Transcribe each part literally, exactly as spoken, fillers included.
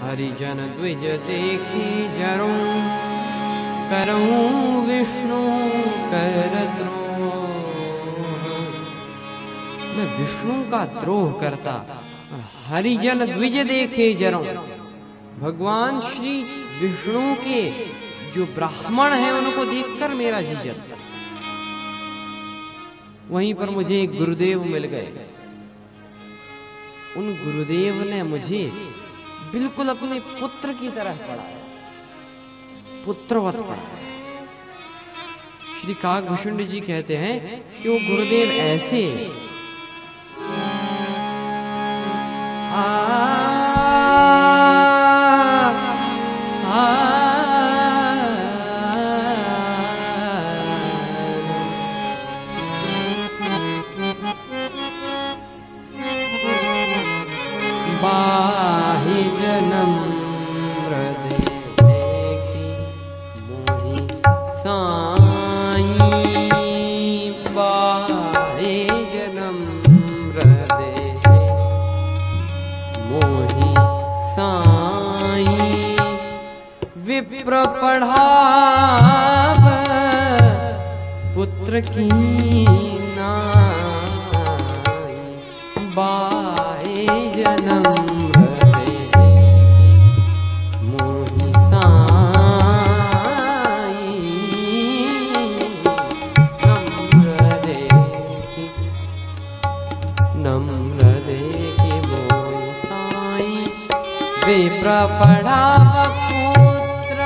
हरिजन द्विज देखी जरूं, करूं विष्णु कर द्रोह। मैं विष्णु का द्रोह करता और हरिजन द्विज देखे जरूं। भगवान श्री विष्णु के जो ब्राह्मण हैं उनको देखकर मेरा जी जलता। वहीं पर मुझे एक गुरुदेव मिल गए। उन गुरुदेव ने मुझे बिल्कुल अपने पुत्र की तरह पढ़ाया, पुत्रवत पढ़ाया। श्री काकभूषुंड जी कहते हैं कि वो गुरुदेव ऐसे आ बाहि जन्म हृदय देखी मोहि साई, बाहि जन्म हृदय मोहि साई। विप्र पढ़ाव पुत्र की नाई, बाहि जन्म विप्र पढ़ाव पुत्र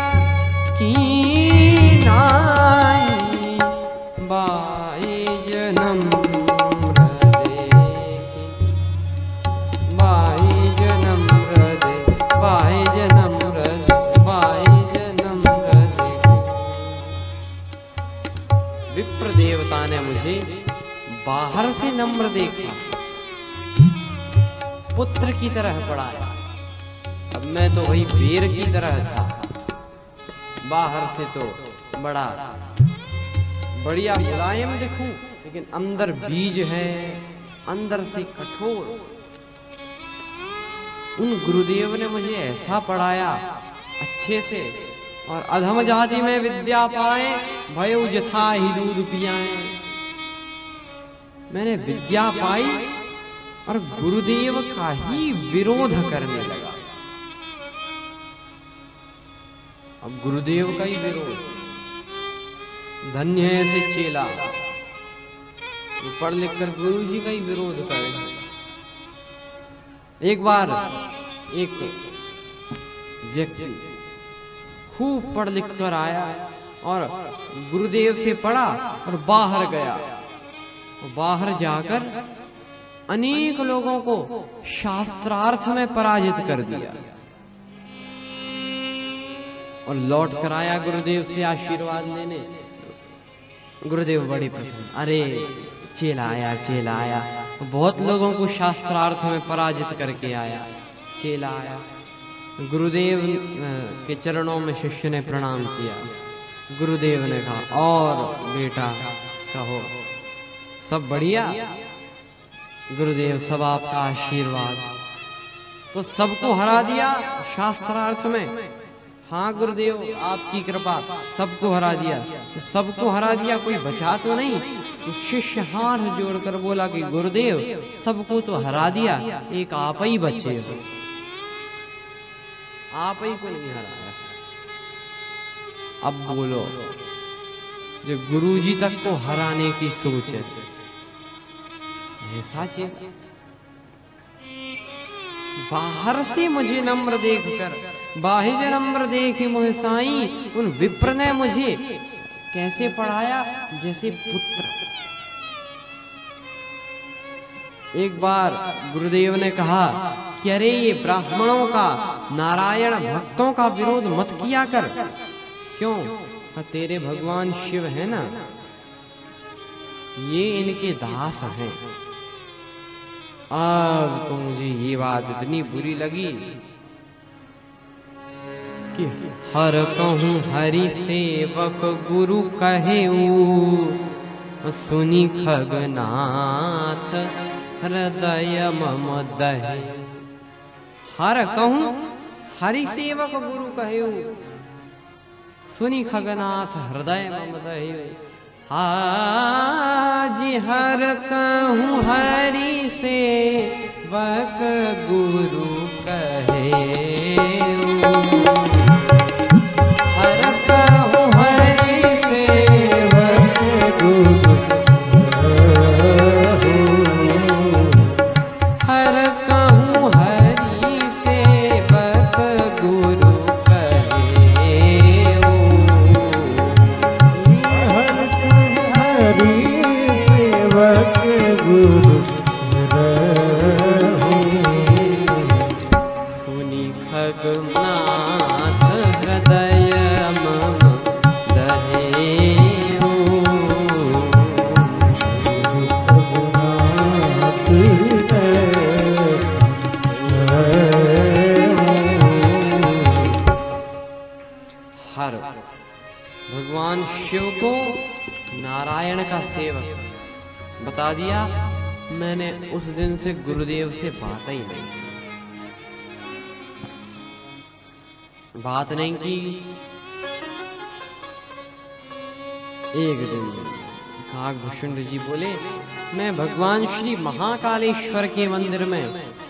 की नाई, बाहि जन्म हृदय, बाहि जन्म हृदय, बाहि जन्म हृदय, बाहि जन्म हृदय। विप्र देवता ने मुझे बाहर से नम्र देखा, पुत्र की तरह पढ़ाया। अब मैं तो वही बेर की तरह था, बाहर से तो बड़ा बढ़िया मुलायम दिखूं, लेकिन अंदर बीज है, अंदर से कठोर। उन गुरुदेव ने मुझे ऐसा पढ़ाया अच्छे से, और अधम जाति में विद्या पाए भयो जथा ही दूध पियाए। मैंने विद्या पाई और गुरुदेव का ही विरोध करने लगा। अब गुरुदेव का ही विरोध, धन्य है ऐसे चेला जो पढ़ लिख कर गुरु जी का ही विरोध करे। एक बार एक व्यक्ति खूब पढ़ लिख कर आया और गुरुदेव से पढ़ा और बाहर गया, और बाहर जाकर अनेक लोगों को शास्त्रार्थ में पराजित कर दिया, और लौट कर आया गुरुदेव से आशीर्वाद लेने। गुरुदेव बड़ी प्रसन्न, अरे चेला आया, चेला आया, बहुत लोगों को शास्त्रार्थ में पराजित करके आया, चेला आया। गुरुदेव के चरणों में शिष्य ने प्रणाम किया। गुरुदेव ने कहा, और बेटा कहो, सब बढ़िया? गुरुदेव, सब आपका आशीर्वाद। तो सबको हरा दिया शास्त्रार्थ में? हाँ गुरुदेव, आपकी कृपा, सबको हरा दिया। तो सबको हरा दिया, कोई बचा तो नहीं? तो शिष्य हाथ जोड़कर बोला कि गुरुदेव, सबको तो हरा दिया, एक आप ही बचे हो, आप ही को नहीं हराया। अब बोलो, जो गुरुजी तक को हराने की सोच है, ऐसा चेला बाहर से मुझे नम्र देखकर, बाहि नम्र देखी मोहि साई, उन विप्र ने मुझे कैसे पढ़ाया? जैसे पुत्र। एक बार गुरुदेव ने कहा कि अरे ये ब्राह्मणों का, नारायण भक्तों का विरोध मत किया कर। क्यों? तेरे भगवान शिव है ना, ये इनके दास हैं। अब तो मुझे ये बात इतनी बुरी लगी कि हर कहूँ हरि सेवक गुरु कहेऊ, सुनी खगनाथ हृदय मम दहे। हर कहूँ हरि सेवक गुरु कहयो, सुनी खगनाथ हृदय मम दह्यो। हाजी हर कहूँ हरि सेवक गुरु कहेऊ, हर कहूँ हरि सेवक गुरु कहेऊ, हर कहूँ हरि सेवक गुरु कहेऊ, हर हरि सेवक गुरु कहेऊ। सुनी खगनाथ हृदय मम दह्यो, खगनाथ हृदय हर भगवान शिव को नारायण का सेवक बता दिया। मैंने उस दिन से गुरुदेव से बात ही नहीं बात नहीं की। एक दिन काकभूषण जी बोले, मैं भगवान श्री महाकालेश्वर के मंदिर में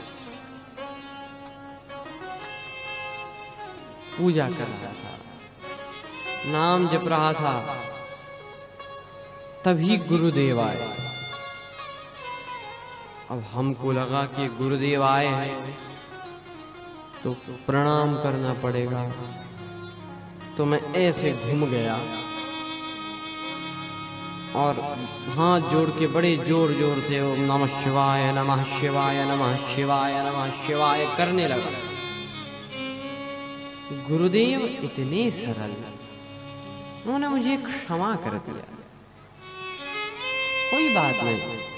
पूजा कर रहा था, नाम जप रहा था, तभी गुरुदेव आए। अब हमको लगा कि गुरुदेव आए हैं तो प्रणाम करना पड़ेगा, तो मैं ऐसे घूम गया और हाथ जोड़ के बड़े जोर जोर से ओम नमः शिवाय नमः शिवाय नमः शिवाय नमः शिवाय करने लगा। गुरुदेव इतने सरल, उन्होंने मुझे क्षमा कर दिया, कोई बात नहीं,